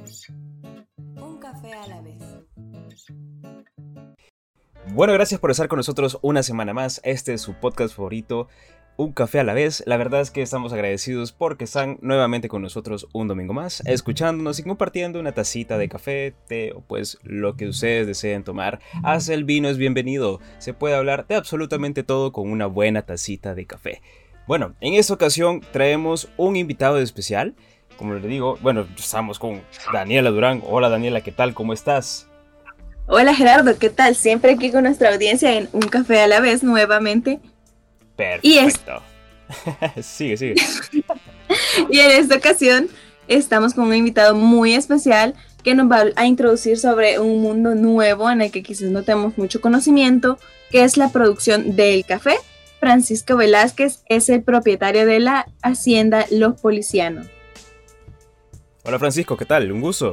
Un café a la vez. Bueno, gracias por estar con nosotros una semana más. Este es su podcast favorito, Un Café a la Vez. La verdad es que estamos agradecidos porque están nuevamente con nosotros un domingo más, escuchándonos y compartiendo una tacita de café, té o pues lo que ustedes deseen tomar. Hasta el vino es bienvenido. Se puede hablar de absolutamente todo con una buena tacita de café. Bueno, en esta ocasión traemos un invitado especial. Como les digo, bueno, estamos con Daniela Durán. Hola Daniela, ¿qué tal? ¿Cómo estás? Hola Gerardo, ¿qué tal? Siempre aquí con nuestra audiencia en Un Café a la Vez nuevamente. Perfecto. Sigue. Y en esta ocasión estamos con un invitado muy especial que nos va a introducir sobre un mundo nuevo en el que quizás no tenemos mucho conocimiento, que es la producción del café. Francisco Velázquez es el propietario de la hacienda Los Policianos. Hola Francisco, ¿qué tal? Un gusto.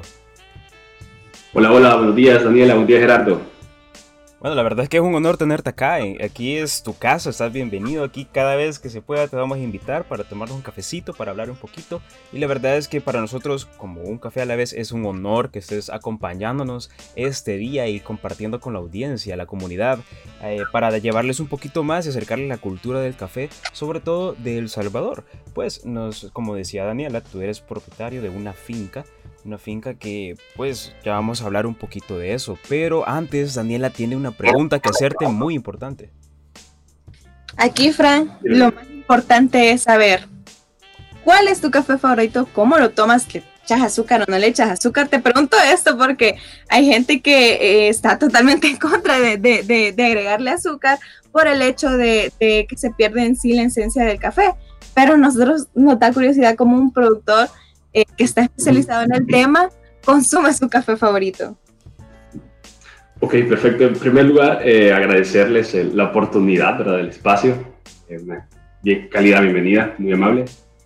Hola, buenos días Daniela, buen día Gerardo. Bueno, la verdad es que es un honor tenerte acá. Aquí es tu casa, estás bienvenido. Aquí cada vez que se pueda te vamos a invitar para tomarnos un cafecito, para hablar un poquito. Y la verdad es que para nosotros, como Un Café a la Vez, es un honor que estés acompañándonos este día y compartiendo con la audiencia, la comunidad, para llevarles un poquito más y acercarles la cultura del café, sobre todo de El Salvador. Pues, como decía Daniela, tú eres propietario de una finca que pues ya vamos a hablar un poquito de eso, pero antes Daniela tiene una pregunta que hacerte muy importante. Aquí, Fran, lo más importante es saber ¿cuál es tu café favorito? ¿Cómo lo tomas? ¿Le echas azúcar o no le echas azúcar? Te pregunto esto porque hay gente que está totalmente en contra de agregarle azúcar por el hecho de que se pierde en sí la esencia del café, pero nosotros nos da curiosidad como un productor que está especializado en el tema, consume su café favorito. Ok, perfecto. En primer lugar, agradecerles la oportunidad, ¿verdad?, del espacio. Una bien cálida bienvenida, muy amable.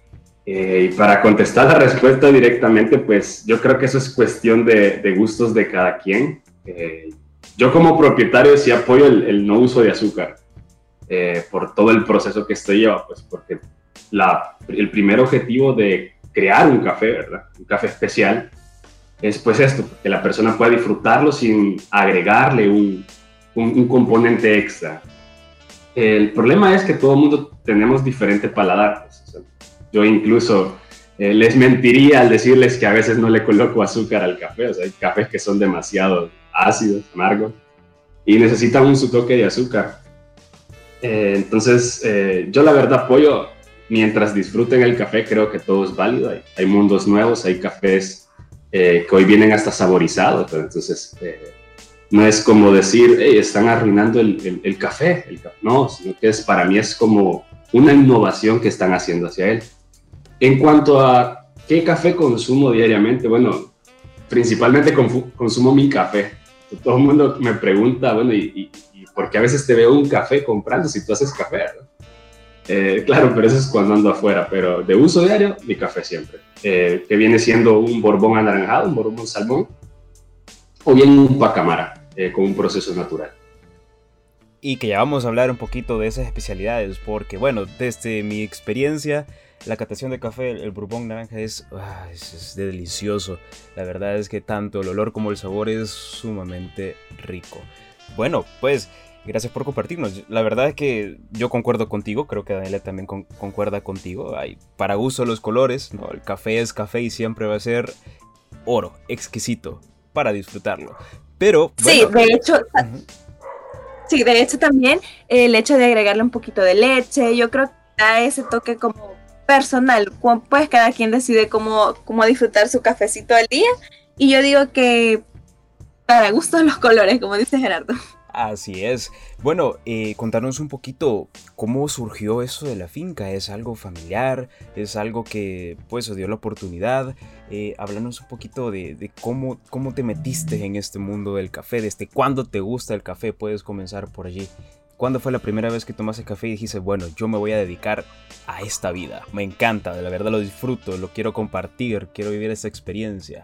Y para contestar la respuesta directamente, pues yo creo que eso es cuestión de gustos de cada quien. Yo como propietario sí apoyo el no uso de azúcar por todo el proceso que esto lleva, pues porque el primer objetivo de crear un café, ¿verdad?, un café especial, es pues esto, que la persona pueda disfrutarlo sin agregarle un componente extra. El problema es que todo el mundo tenemos diferente paladar. Pues, o sea, yo incluso les mentiría al decirles que a veces no le coloco azúcar al café. O sea, hay cafés que son demasiado ácidos, amargos, y necesitan su toque de azúcar. Entonces, yo la verdad apoyo, mientras disfruten el café, creo que todo es válido. Hay mundos nuevos, hay cafés que hoy vienen hasta saborizados. Entonces, no es como decir, hey, están arruinando el café. No, sino que para mí es como una innovación que están haciendo hacia él. En cuanto a qué café consumo diariamente, bueno, principalmente consumo mi café. Todo el mundo me pregunta, bueno, ¿y por qué a veces te veo un café comprando si tú haces café, ¿no? Claro, pero eso es cuando ando afuera, pero de uso diario, mi café siempre, que viene siendo un Borbón anaranjado, un Borbón salmón, o bien un Pacamara, con un proceso natural. Y que ya vamos a hablar un poquito de esas especialidades, porque bueno, desde mi experiencia, la catación de café, el Borbón naranja es delicioso. La verdad es que tanto el olor como el sabor es sumamente rico. Bueno, pues gracias por compartirnos. La verdad es que yo concuerdo contigo, creo que Daniela también concuerda contigo. Hay para gusto los colores, ¿no? El café es café y siempre va a ser oro, exquisito, para disfrutarlo. Pero, bueno, sí, de hecho también el hecho de agregarle un poquito de leche, yo creo que da ese toque como personal, pues cada quien decide cómo disfrutar su cafecito al día, y yo digo que para gusto los colores, como dice Gerardo. Así es. Bueno, contarnos un poquito cómo surgió eso de la finca. ¿Es algo familiar? ¿Es algo que pues se dio la oportunidad? Háblanos un poquito de cómo te metiste en este mundo del café. ¿Desde cuándo te gusta el café? Puedes comenzar por allí. ¿Cuándo fue la primera vez que tomaste café y dijiste, bueno, yo me voy a dedicar a esta vida? Me encanta, de la verdad lo disfruto, lo quiero compartir, quiero vivir esta experiencia.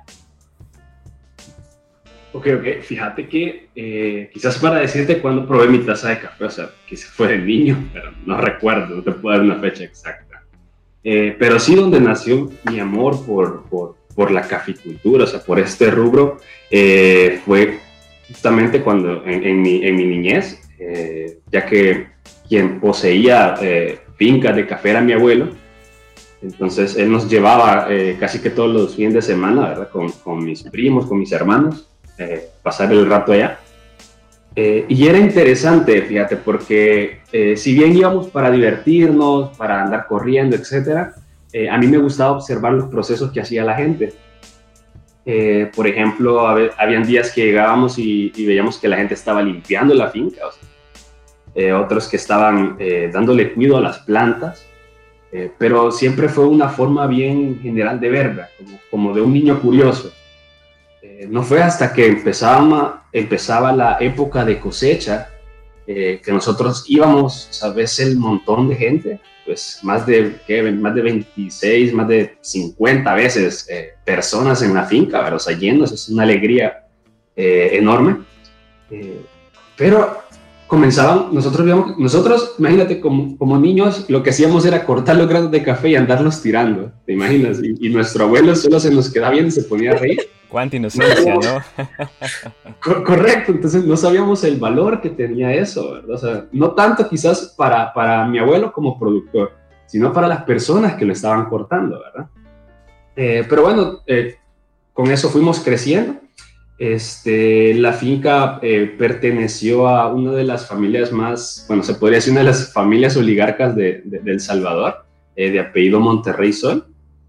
Ok, fíjate que quizás para decirte cuándo probé mi taza de café, o sea, que se fue de niño, pero no recuerdo, no te puedo dar una fecha exacta. Pero sí donde nació mi amor por por la caficultura, o sea, por este rubro, fue justamente cuando en mi niñez, ya que quien poseía fincas de café era mi abuelo. Entonces él nos llevaba casi que todos los fines de semana, ¿verdad? Con mis primos, con mis hermanos, pasar el rato allá. Y era interesante, fíjate, porque si bien íbamos para divertirnos, para andar corriendo, etcétera, a mí me gustaba observar los procesos que hacía la gente. Por ejemplo, habían días que llegábamos y veíamos que la gente estaba limpiando la finca, o sea, otros que estaban dándole cuidado a las plantas, pero siempre fue una forma bien general de verla, como de un niño curioso. No fue hasta que empezaba la época de cosecha que nosotros íbamos, ¿sabes? El montón de gente, pues más de 26, más de 50 veces personas en la finca, ¿verdad? O sea, llenos, es una alegría enorme. Pero nosotros, imagínate, como niños, lo que hacíamos era cortar los granos de café y andarlos tirando, ¿te imaginas? Y nuestro abuelo solo se nos quedaba bien y se ponía a reír. Cuánta inocencia, ¿no? Correcto, entonces no sabíamos el valor que tenía eso, ¿verdad? O sea, no tanto quizás para mi abuelo como productor, sino para las personas que lo estaban cortando, ¿verdad? Pero bueno, con eso fuimos creciendo. La finca perteneció a una de las familias más, bueno, se podría decir una de las familias oligarcas de El Salvador, de apellido Monterrey Sol.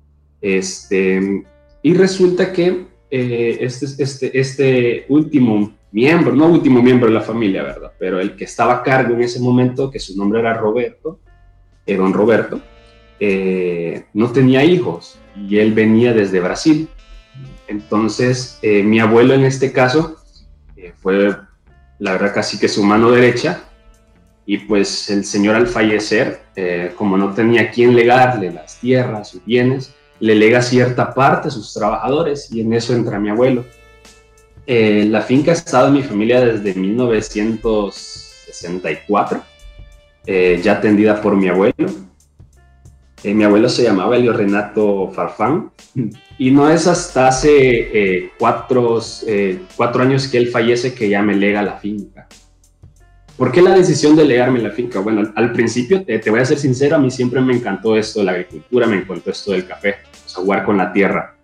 Y resulta que este último miembro, no último miembro de la familia, ¿verdad? Pero el que estaba a cargo en ese momento, que su nombre era Roberto, don Roberto, no tenía hijos y él venía desde Brasil. Entonces, mi abuelo en este caso fue, la verdad, casi que su mano derecha, y pues el señor al fallecer, como no tenía quien legarle las tierras, sus bienes, le lega cierta parte a sus trabajadores, y en eso entra mi abuelo. La finca ha estado en mi familia desde 1964, ya atendida por mi abuelo. Mi abuelo se llamaba Elio Renato Farfán, y no es hasta hace 4 años que él fallece que ya me lega la finca. ¿Por qué la decisión de legarme la finca? Bueno, al principio, te voy a ser sincero, a mí siempre me encantó esto de la agricultura, me encantó esto del café, o sea, jugar con la tierra.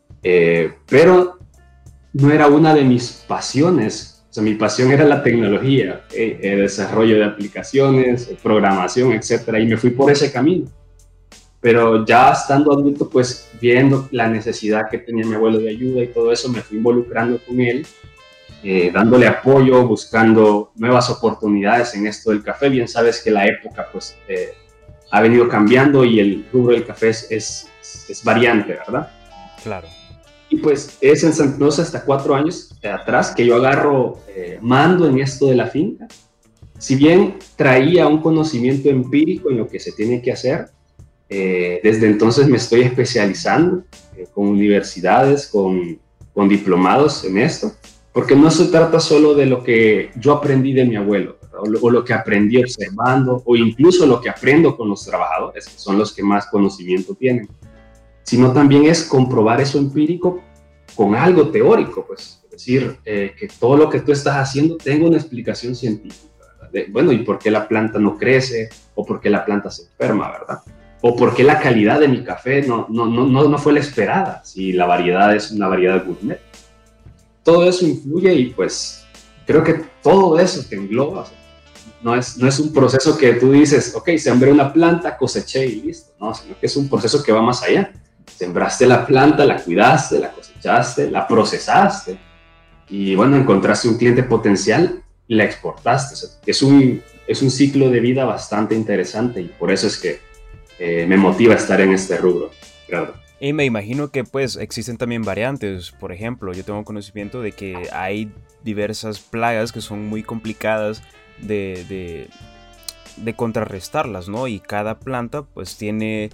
Pero no era una de mis pasiones. O sea, mi pasión era la tecnología, el desarrollo de aplicaciones, programación, etcétera, y me fui por ese camino. Pero ya estando adulto, pues viendo la necesidad que tenía mi abuelo de ayuda y todo eso, me fui involucrando con él, dándole apoyo, buscando nuevas oportunidades en esto del café. Bien sabes que la época pues ha venido cambiando y el rubro del café es variante, ¿verdad? Claro. Y pues es en San Cruz hasta 4 años atrás que yo agarro mando en esto de la finca. Si bien traía un conocimiento empírico en lo que se tiene que hacer, desde entonces me estoy especializando con universidades, con diplomados en esto, porque no se trata solo de lo que yo aprendí de mi abuelo, o lo que aprendí observando, o incluso lo que aprendo con los trabajadores, que son los que más conocimiento tienen, sino también es comprobar eso empírico con algo teórico, pues, es decir, que todo lo que tú estás haciendo tenga una explicación científica, ¿verdad? Bueno, ¿y por qué la planta no crece? ¿O por qué la planta se enferma, verdad? ¿O por qué la calidad de mi café no fue la esperada, si la variedad es una variedad gourmet? Todo eso influye y pues creo que todo eso te engloba. O sea, no es un proceso que tú dices, ok, sembré una planta, coseché y listo, no, sino que es un proceso que va más allá. Sembraste la planta, la cuidaste, la cosechaste, la procesaste y bueno, encontraste un cliente potencial y la exportaste. O sea, es un ciclo de vida bastante interesante y por eso es que me motiva a estar en este rubro, claro. Y me imagino que pues existen también variantes. Por ejemplo, yo tengo conocimiento de que hay diversas plagas que son muy complicadas de contrarrestarlas, ¿no? Y cada planta pues tiene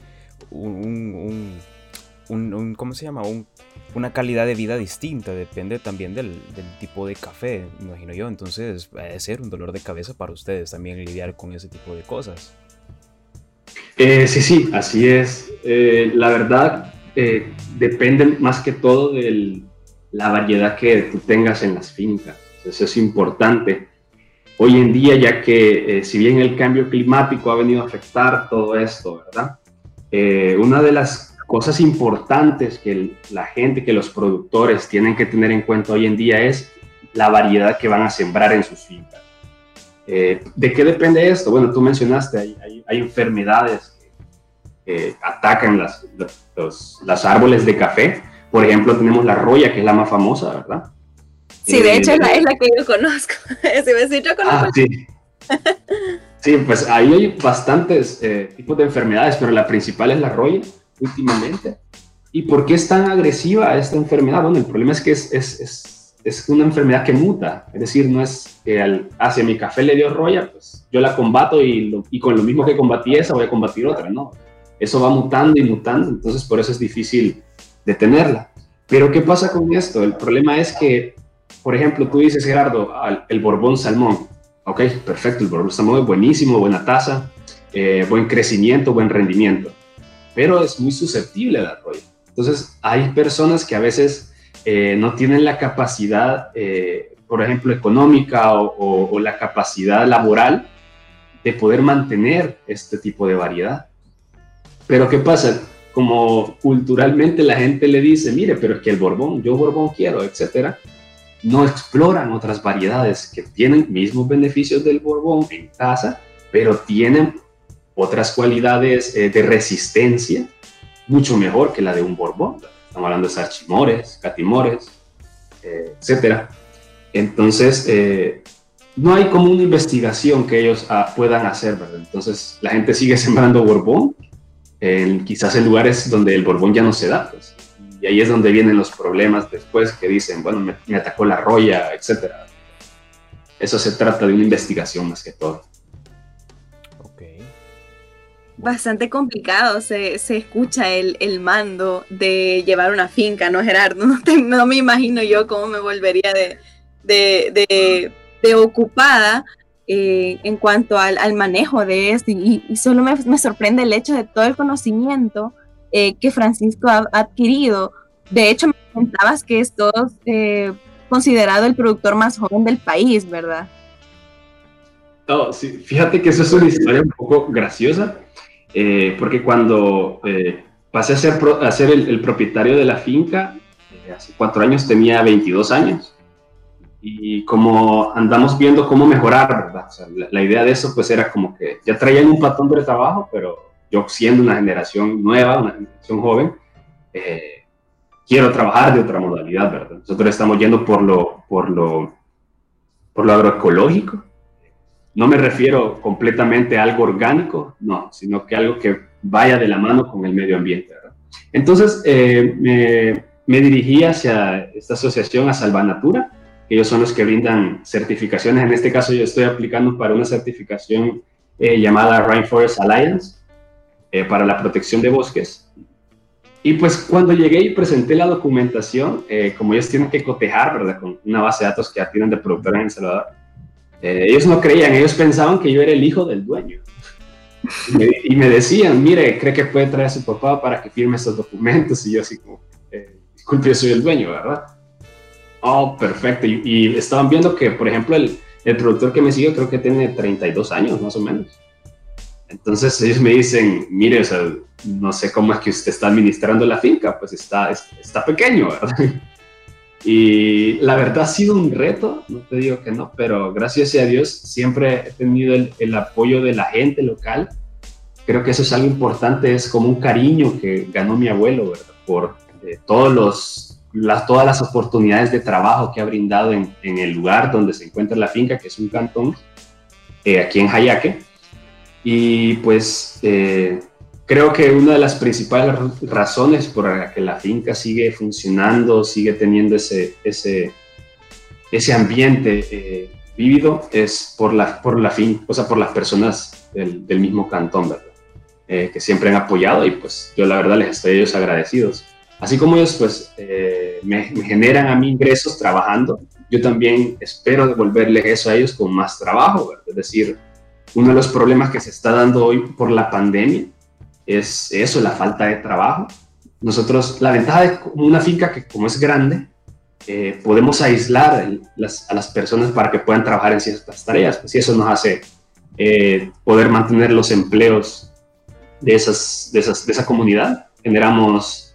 ¿cómo se llama? Una calidad de vida distinta, depende también del tipo de café, me imagino yo. Entonces va a ser un dolor de cabeza para ustedes también lidiar con ese tipo de cosas. Sí, así es. La verdad, depende más que todo de la variedad que tú tengas en las fincas. Eso es importante hoy en día, ya que si bien el cambio climático ha venido a afectar todo esto, ¿verdad? Una de las cosas importantes que la gente, que los productores tienen que tener en cuenta hoy en día es la variedad que van a sembrar en sus fincas. ¿De qué depende esto? Bueno, tú mencionaste, hay enfermedades que atacan las árboles de café. Por ejemplo, tenemos la roya, que es la más famosa, ¿verdad? Sí, de hecho es la que yo conozco. Sí, yo conozco. Sí. Sí, pues ahí hay bastantes tipos de enfermedades, pero la principal es la roya últimamente. ¿Y por qué es tan agresiva esta enfermedad? Bueno, el problema es que es una enfermedad que muta, es decir, no es que hacia mi café le dio roya, pues yo la combato y con lo mismo que combatí esa voy a combatir otra, ¿no? Eso va mutando y mutando, entonces por eso es difícil detenerla. Pero ¿qué pasa con esto? El problema es que, por ejemplo, tú dices, Gerardo, el Borbón Salmón. Ok, perfecto, el Borbón Salmón es buenísimo, buena tasa, buen crecimiento, buen rendimiento, pero es muy susceptible a la roya. Entonces, hay personas que a veces no tienen la capacidad, por ejemplo, económica o la capacidad laboral de poder mantener este tipo de variedad. Pero ¿qué pasa? Como culturalmente la gente le dice, mire, pero es que el Borbón, yo Borbón quiero, etcétera, no exploran otras variedades que tienen mismos beneficios del Borbón en casa, pero tienen otras cualidades de resistencia mucho mejor que la de un Borbón. Estamos hablando de salchimores, catimores, etcétera. Entonces, no hay como una investigación que ellos puedan hacer, ¿verdad? Entonces, la gente sigue sembrando Borbón, quizás en lugares donde el Borbón ya no se da, pues. Y ahí es donde vienen los problemas después, que dicen, bueno, me atacó la roya, etcétera. Eso se trata de una investigación más que todo. Okay. Bastante complicado se escucha el mando de llevar una finca, ¿no, Gerardo? No me imagino yo cómo me volvería de ocupada en cuanto al manejo de esto. Y solo me sorprende el hecho de todo el conocimiento que Francisco ha adquirido. De hecho, me comentabas que es considerado el productor más joven del país, ¿verdad? Oh, sí, fíjate que eso es una historia un poco graciosa, porque cuando pasé a ser el propietario de la finca, hace 4 años tenía 22 años, y como andamos viendo cómo mejorar, ¿verdad? O sea, la idea de eso pues era como que ya traían un patrón de trabajo, pero yo siendo una generación nueva, una generación joven, quiero trabajar de otra modalidad, ¿verdad? Nosotros estamos yendo por lo agroecológico. No me refiero completamente a algo orgánico, no, sino que algo que vaya de la mano con el medio ambiente, ¿verdad? Entonces, me dirigí hacia esta asociación, a Salvanatura, que ellos son los que brindan certificaciones. En este caso, yo estoy aplicando para una certificación llamada Rainforest Alliance, para la protección de bosques. Y pues cuando llegué y presenté la documentación, como ellos tienen que cotejar, ¿verdad?, con una base de datos que ya tienen de productores en El Salvador, ellos no creían, ellos pensaban que yo era el hijo del dueño. Y me decían, mire, ¿cree que puede traer a su papá para que firme estos documentos? Y yo así como, disculpe, yo soy el dueño, ¿verdad? Oh, perfecto. Y estaban viendo que, por ejemplo, el productor que me siguió creo que tiene 32 años, más o menos. Entonces ellos me dicen, mire, o sea, no sé cómo es que usted está administrando la finca, pues está pequeño, ¿verdad? Y la verdad ha sido un reto, no te digo que no, pero gracias a Dios siempre he tenido el apoyo de la gente local. Creo que eso es algo importante, es como un cariño que ganó mi abuelo, ¿verdad? Por todas las oportunidades de trabajo que ha brindado en el lugar donde se encuentra la finca, que es un cantón, aquí en Jayaque. Y pues creo que una de las principales razones por la que la finca sigue funcionando, sigue teniendo ese ambiente vívido, es por la finca, o sea, por las personas del mismo cantón, ¿verdad? Que siempre han apoyado, y pues yo la verdad les estoy a ellos agradecidos. Así como ellos pues me generan a mí ingresos trabajando, yo también espero devolverles eso a ellos con más trabajo, ¿verdad? Es decir, uno de los problemas que se está dando hoy por la pandemia es eso, la falta de trabajo. nosotros, la ventaja de una finca que como es grande, podemos aislar a las personas para que puedan trabajar en ciertas tareas, pues, y eso nos hace poder mantener los empleos de esa comunidad. Generamos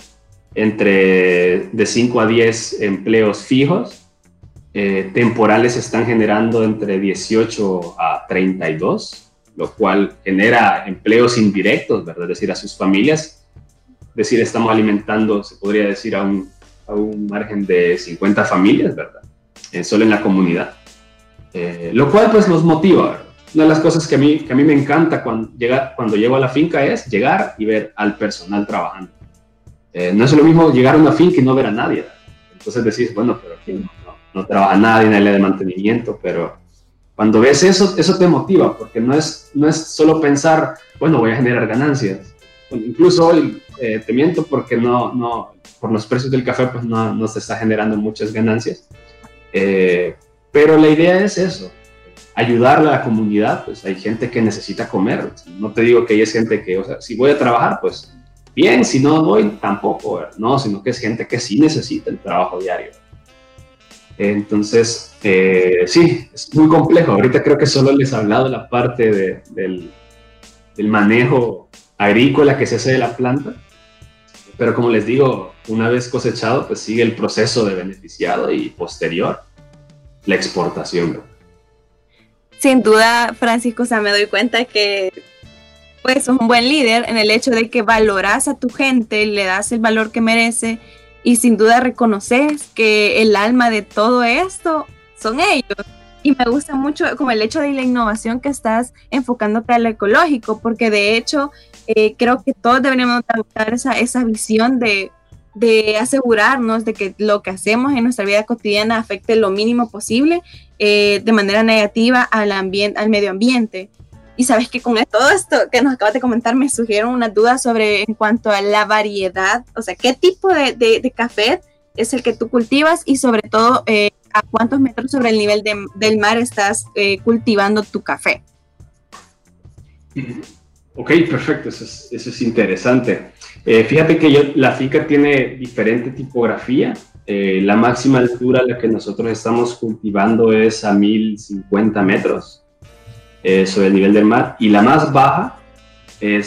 de 5 a 10 empleos fijos, temporales están generando entre 18 a 32, lo cual genera empleos indirectos, ¿verdad? Es decir, a sus familias, es decir, estamos alimentando, se podría decir, a un margen de 50 familias, ¿verdad? Solo en la comunidad. Lo cual pues nos motiva, ¿verdad? Una de las cosas que a mí me encanta cuando llego a la finca es llegar y ver al personal trabajando. No es lo mismo llegar a una finca y no ver a nadie, ¿verdad? Entonces decís, bueno, pero aquí no trabaja nadie, nadie de mantenimiento, pero cuando ves eso te motiva, porque no es solo pensar, bueno, voy a generar ganancias. Bueno, incluso hoy te miento porque por los precios del café pues no se está generando muchas ganancias, pero la idea es eso, ayudar a la comunidad. Pues hay gente que necesita comer, no te digo que hay gente que, o sea, si voy a trabajar pues bien, si no voy tampoco, ¿verdad? No, sino que es gente que sí necesita el trabajo diario. Entonces, sí, es muy complejo. Ahorita creo que solo les he hablado de la parte del manejo agrícola que se hace de la planta, pero como les digo, una vez cosechado, pues sigue el proceso de beneficiado y posterior la exportación, ¿no? Sin duda, Francisco, o sea, me doy cuenta que pues sos un buen líder en el hecho de que valoras a tu gente, le das el valor que merece y sin duda reconoces que el alma de todo esto son ellos. Y me gusta mucho como el hecho de la innovación que estás enfocándote a lo ecológico, porque de hecho creo que todos deberíamos adoptar esa visión de asegurarnos de que lo que hacemos en nuestra vida cotidiana afecte lo mínimo posible de manera negativa al medio ambiente. Y sabes que con todo esto que nos acabas de comentar me surgieron unas dudas sobre en cuanto a la variedad, o sea, qué tipo de café es el que tú cultivas y sobre todo a cuántos metros sobre el nivel del mar estás cultivando tu café. Ok, perfecto, eso es interesante. Fíjate que la finca tiene diferente tipografía. La máxima altura a la que nosotros estamos cultivando es a 1050 metros sobre el nivel del mar, y la más baja es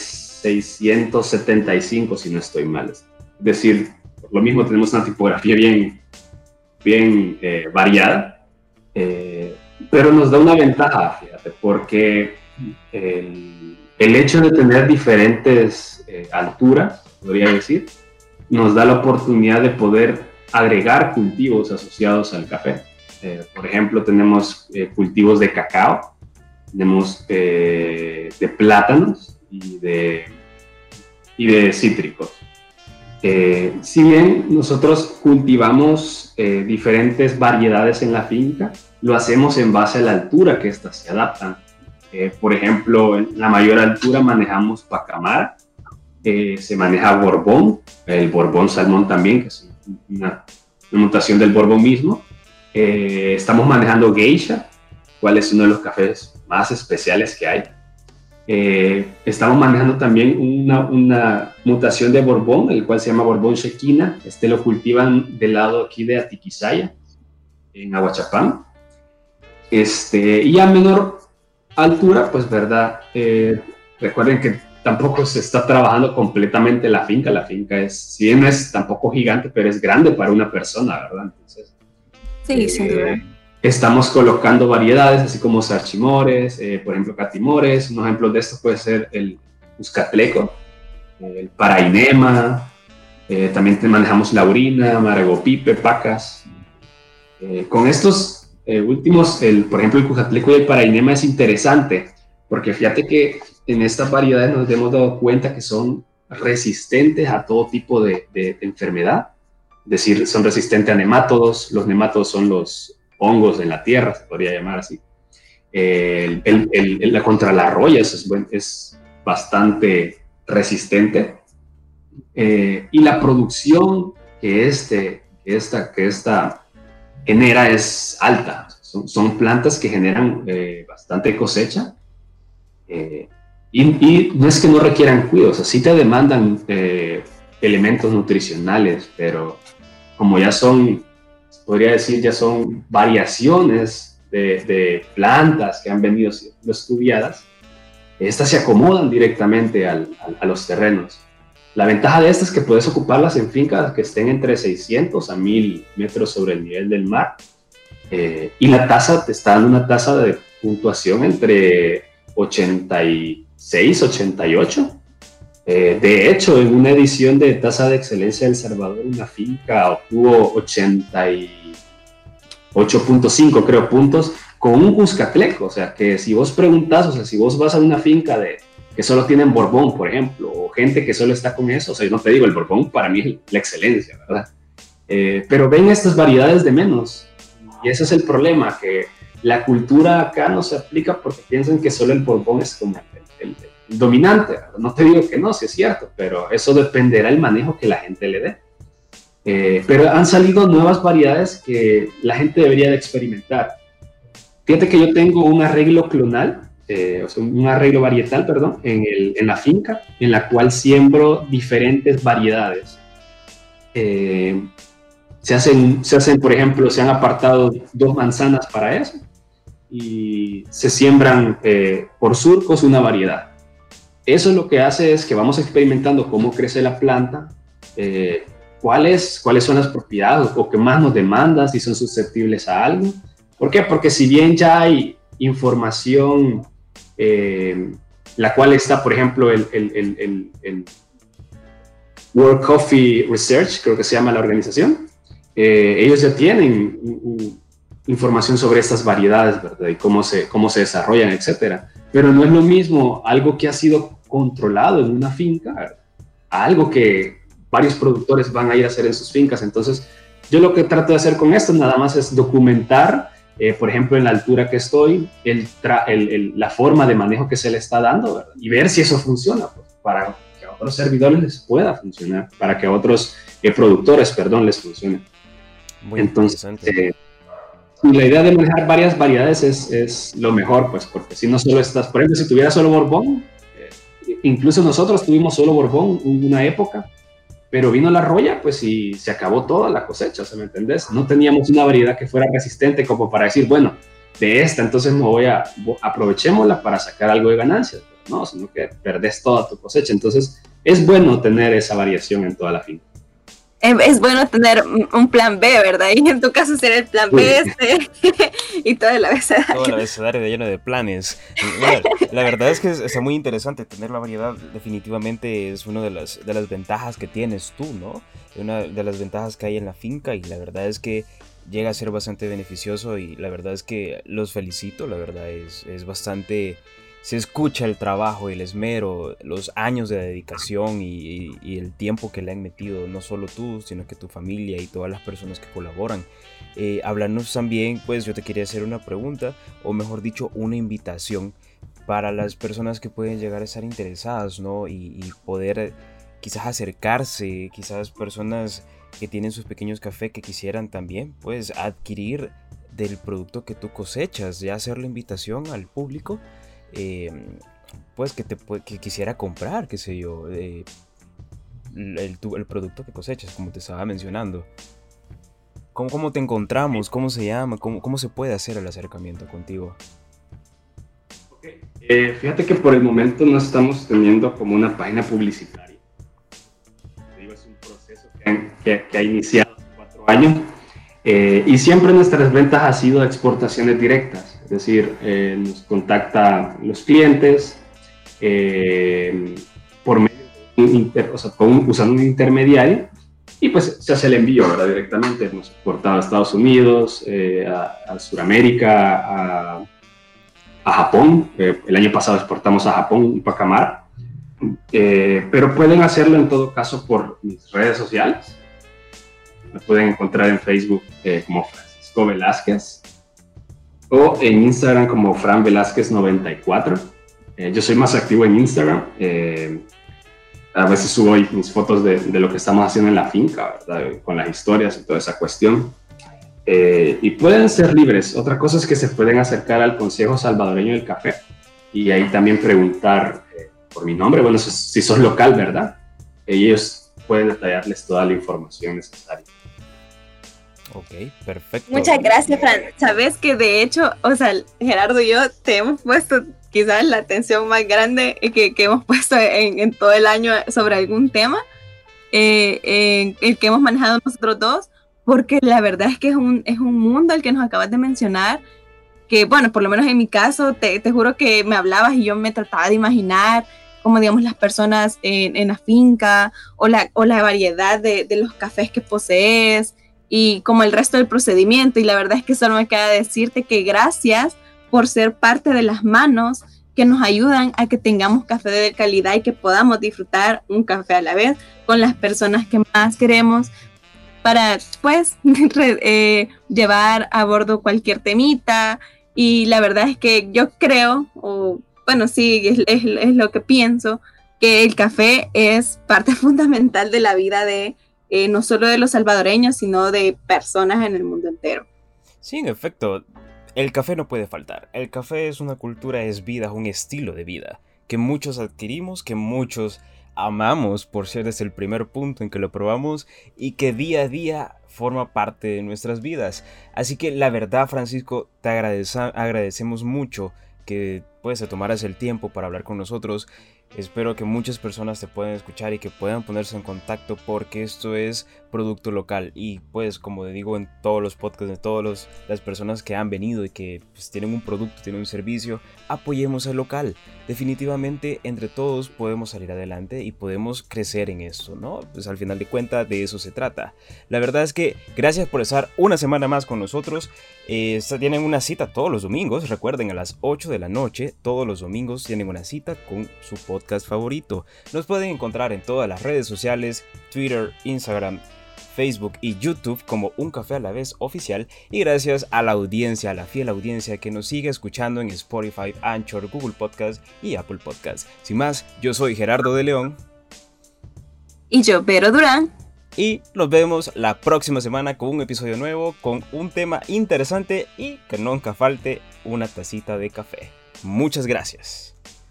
675, si no estoy mal. Es decir, por lo mismo tenemos una tipografía bien variada, pero nos da una ventaja, fíjate, porque el hecho de tener diferentes alturas, podría decir, nos da la oportunidad de poder agregar cultivos asociados al café. Por ejemplo, tenemos cultivos de cacao, tenemos de plátanos y de cítricos. Si bien nosotros cultivamos diferentes variedades en la finca, lo hacemos en base a la altura que éstas se adaptan. Por ejemplo, en la mayor altura manejamos Pacamara, se maneja Borbón, el Borbón Salmón también, que es una mutación del Borbón mismo. Estamos manejando Geisha, cual es uno de los cafés más especiales que hay. Estamos manejando también una mutación de Borbón, el cual se llama Borbón Shekina. Lo cultivan del lado aquí de Atiquizaya, en Aguachapán. Y a menor altura, pues, ¿verdad? Recuerden que tampoco se está trabajando completamente la finca. La finca si bien no es tampoco gigante, pero es grande para una persona, ¿verdad? Entonces, sí, sin duda. Estamos colocando variedades, así como sarchimores, por ejemplo, catimores. Un ejemplo de esto puede ser el Cuscatleco, el Parainema, también manejamos Laurina, Maragopipe, Pacas. Con estos últimos, por ejemplo, el Cuscatleco y el Parainema es interesante, porque fíjate que en estas variedades nos hemos dado cuenta que son resistentes a todo tipo de enfermedad. Es decir, son resistentes a nemátodos. Los nemátodos son los hongos en la tierra, se podría llamar así. Contra las rollas es bastante resistente. Y la producción que esta genera es alta. Son plantas que generan bastante cosecha. Y no es que no requieran cuidados, así te demandan elementos nutricionales, pero como ya son, podría decir, ya son variaciones de plantas que han venido siendo estudiadas, estas se acomodan directamente a los terrenos. La ventaja de estas es que puedes ocuparlas en fincas que estén entre 600 a 1000 metros sobre el nivel del mar, y la tasa te está dando una tasa de puntuación entre 86, 88. De hecho, en una edición de tasa de excelencia de El Salvador, una finca obtuvo 88.5, creo, puntos con un Cuscatleco. O sea, que si vos preguntás, o sea, si vos vas a una finca que solo tienen Borbón, por ejemplo, o gente que solo está con eso, o sea, yo no te digo, el Borbón para mí es la excelencia, ¿verdad? Pero ven estas variedades de menos. Y ese es el problema, que la cultura acá no se aplica porque piensan que solo el Borbón es como el dominante. ¿Verdad? No te digo que no, sí es cierto, pero eso dependerá del manejo que la gente le dé. Pero han salido nuevas variedades que la gente debería de experimentar. Fíjate que yo tengo un arreglo clonal, o sea, un arreglo varietal, perdón, en la finca, en la cual siembro diferentes variedades. Se hacen, por ejemplo, se han apartado 2 manzanas para eso y se siembran por surcos una variedad. Eso lo que hace es que vamos experimentando cómo crece la planta, cuáles son las propiedades o qué más nos demandan, si son susceptibles a algo. ¿Por qué? Porque si bien ya hay información, la cual está, por ejemplo, el World Coffee Research, creo que se llama la organización, ellos ya tienen información sobre estas variedades, ¿verdad? Y cómo se desarrollan, etcétera. Pero no es lo mismo algo que ha sido controlado en una finca a algo que varios productores van a ir a hacer en sus fincas. Entonces, yo lo que trato de hacer con esto nada más es documentar, por ejemplo, en la altura que estoy, la forma de manejo que se le está dando, ¿verdad? Y ver si eso funciona, pues, para que a otros servidores les pueda funcionar, para que a otros productores, perdón, les funcione. Muy Entonces, interesante. la idea de manejar varias variedades es lo mejor, pues, porque si no solo estás, por ejemplo, si tuviera solo Borbón, incluso nosotros tuvimos solo Borbón una época, pero vino la roya, pues, y se acabó toda la cosecha, ¿se me entendés? No teníamos una variedad que fuera resistente como para decir, bueno, de esta, entonces aprovechémosla para sacar algo de ganancias, no, sino que perdés toda tu cosecha. Entonces, es bueno tener esa variación en toda la finca. Es bueno tener un plan B, ¿verdad? Y en tu caso será el plan B y todo el abecedario. Todo el abecedario lleno de planes. Bueno, la verdad es que está muy interesante tener la variedad. Definitivamente es una de las ventajas que tienes tú, ¿no? Una de las ventajas que hay en la finca, y la verdad es que llega a ser bastante beneficioso, y la verdad es que los felicito. La verdad es bastante... Se escucha el trabajo, el esmero, los años de dedicación y el tiempo que le han metido, no solo tú, sino que tu familia y todas las personas que colaboran. Hablarnos también, pues yo te quería hacer una pregunta, o mejor dicho, una invitación para las personas que pueden llegar a estar interesadas, ¿no? Y poder quizás acercarse, quizás personas que tienen sus pequeños cafés que quisieran también, pues, adquirir del producto que tú cosechas, ya hacer la invitación al público. Pues que quisiera comprar, qué sé yo, el producto que cosechas, como te estaba mencionando. ¿Cómo te encontramos? ¿Cómo se llama? ¿Cómo se puede hacer el acercamiento contigo? Okay. Fíjate que por el momento no estamos teniendo como una página publicitaria. Es un proceso que ha iniciado hace 4 años, y siempre nuestras ventas han sido exportaciones directas. Es decir, nos contacta los clientes por medio de usando un intermediario, y pues se hace el envío, ¿verdad? Directamente. Hemos exportado a Estados Unidos, a Sudamérica, a Japón. El año pasado exportamos a Japón un pacamar, pero pueden hacerlo en todo caso por mis redes sociales. Me pueden encontrar en Facebook como Francisco Velázquez, o en Instagram como Fran Velázquez 94. Yo soy más activo en Instagram. A veces subo ahí mis fotos de lo que estamos haciendo en la finca, ¿verdad? Con las historias y toda esa cuestión. Y pueden ser libres. Otra cosa es que se pueden acercar al Consejo Salvadoreño del Café y ahí también preguntar por mi nombre. Bueno, si sos local, ¿verdad? Ellos pueden detallarles toda la información necesaria. Ok, perfecto. Muchas gracias, Fran. Sabes que de hecho, o sea, Gerardo y yo te hemos puesto quizás la atención más grande que hemos puesto en todo el año sobre algún tema, el que hemos manejado nosotros dos, porque la verdad es que es un mundo el que nos acabas de mencionar, que bueno, por lo menos en mi caso, te juro que me hablabas y yo me trataba de imaginar como digamos las personas en la finca o la variedad de los cafés que posees y como el resto del procedimiento, y la verdad es que solo me queda decirte que gracias por ser parte de las manos que nos ayudan a que tengamos café de calidad y que podamos disfrutar un café a la vez con las personas que más queremos para pues llevar a bordo cualquier temita. Y la verdad es que yo creo, o bueno, sí, es lo que pienso, que el café es parte fundamental de la vida de no solo de los salvadoreños, sino de personas en el mundo entero. Sí, en efecto, el café no puede faltar. El café es una cultura, es vida, es un estilo de vida que muchos adquirimos, que muchos amamos por ser desde el primer punto en que lo probamos y que día a día forma parte de nuestras vidas. Así que la verdad, Francisco, te agradecemos mucho que pues te tomaras el tiempo para hablar con nosotros. Espero que muchas personas te puedan escuchar y que puedan ponerse en contacto, porque esto es producto local. Y pues como digo en todos los podcasts de todas las personas que han venido y que pues, tienen un producto, tienen un servicio, apoyemos al local. Definitivamente entre todos podemos salir adelante y podemos crecer en esto, ¿no? Pues al final de cuentas de eso se trata. La verdad es que gracias por estar una semana más con nosotros. Tienen una cita todos los domingos, recuerden, a las 8 de la noche, todos los domingos tienen una cita con su podcast favorito. Nos pueden encontrar en todas las redes sociales, Twitter, Instagram, Facebook y YouTube como Un Café a la Vez Oficial, y gracias a la audiencia, a la fiel audiencia que nos sigue escuchando en Spotify, Anchor, Google Podcast y Apple Podcast. Sin más, yo soy Gerardo de León. Y yo, Vero Durán. Y nos vemos la próxima semana con un episodio nuevo, con un tema interesante y que nunca falte una tacita de café. Muchas gracias.